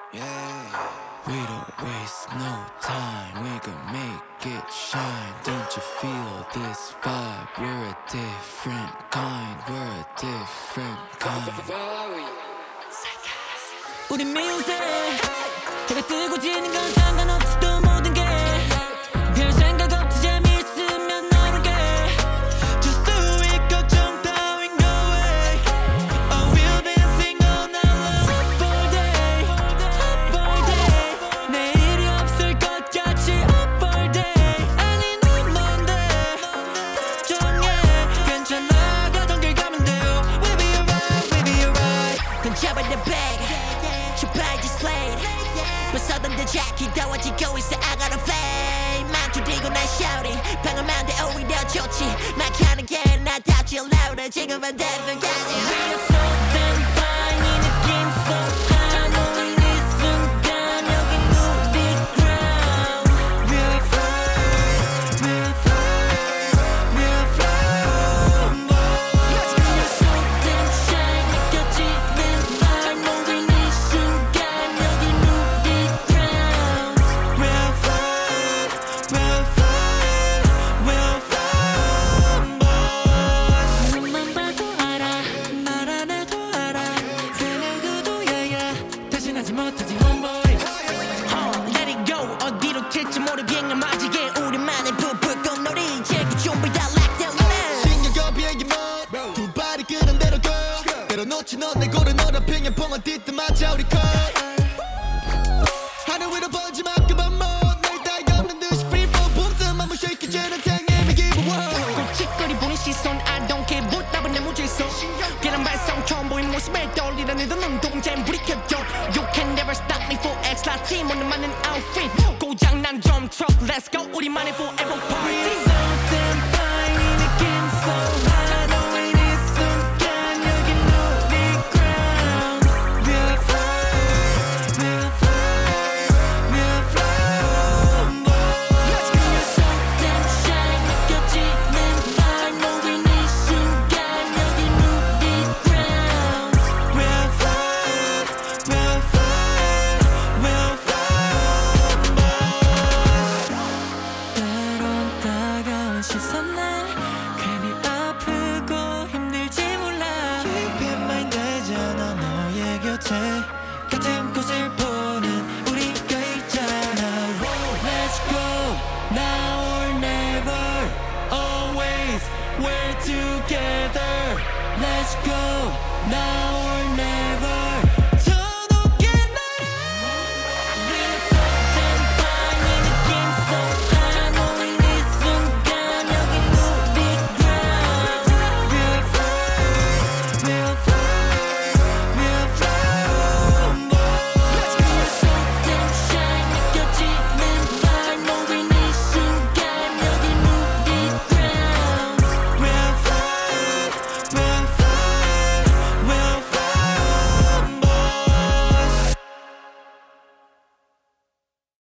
Yeah, we don't waste no time. We can make it shine. Don't you feel this vibe? We're a different kind. We're a different kind. 우린 미우새 해가 뜨고 지는 건 상관없지 또 모든 게 별 생각 없이 재미있으면 너를게 Just do it 걱정 따윈 no way Oh we'll dancing all night long Up all day Up all day 내일이 없을 것 같이 Up all day 아니 넌 뭔데 걱정해 괜찮아 가던 길 가면 돼요 We'll be alright We'll be alright 넌 잡아 the bag 제발 just slay 벌써 던져자기 더워지고 있어 I got a flame 맘추리고 난 shouting 방어만 돼 오히려 좋지 막 하는 게 나답지 louder 지금은 대변까지 We are so damn fine 이 느낌 so high 모인 이 순간 여긴 우리 ground We're fine We're fine We're fine boy We are so damn shy 느껴지는 vibe 모인 이 순간 여긴 우리 ground We're fine We're fine We're fine boys 눈만 봐도 알아 말 안 해도 알아 그래도 yeah 다시 나지 못하지 homeboy Let it go 어디로 튈지 모르 비행을 맞이게 우리만의 불꽃놀이 제기 준비 다 like that man 신경과 비행기 두 발이 끄는 대로 go 내려놓지 넌 내 고른 너라 핑퐁 어디든 맞아 우리 컷 하늘 위로 번지만큼만 날 따위 없는 듯이 free fall 붐뜸 shake 쟤는 탱님이 give a wow 찌꺼리 보는 시선 I don't care 보답은 내 무질서 계란 발성 처음 보인 모습에 떠올리려는 눈동자엔 불이 켜져 You can never stop me for X 라팀 오늘 많은 outfit 고장난 drum truck let's go 우리만의 forever party We so damn fine 이 느낌 so high 너의 이 순간 여긴 우리 ground We're fine We're fine We're fine boys We are so damn shy 느껴지는 vibe 모인 이 순간 여긴 우리 ground We're fine We're fine We're fine boys 때론 따가운 시선에 괜히 아프고 힘들지 몰라 Keep in mind 되잖아 너의 곁에